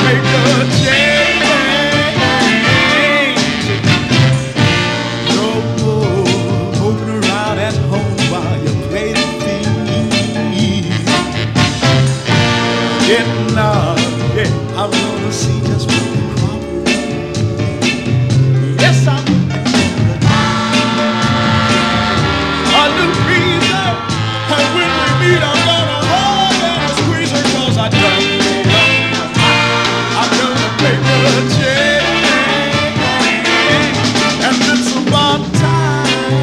make a change. No more moving around at home while you play the field. Getting up, yeah, I'm gonna see just what the crop is. Yes, I'm a new reason, and when we meet, I'm gonna hold and squeeze her, 'cause I done made up. I'm gonna make a change, and it's about time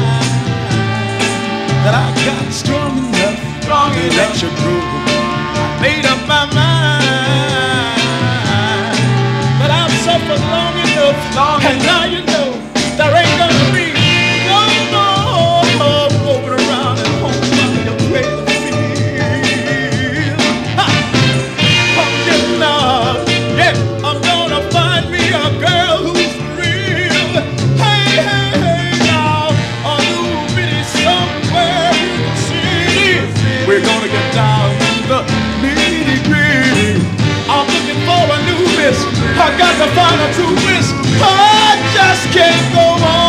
that I got strong enough to grow. Made up my mind that I've suffered long enough, and now you know there ain't gonna be no more moving around at home while you play the field. I'm getting up, yeah, I'm gonna find me a girl who's real. Hey, hey, hey, now a new bitty somewhere in the city. We're gonna get down to the nitty-gritty. I'm looking for a new miss. I got to find a true miss. I just can't go on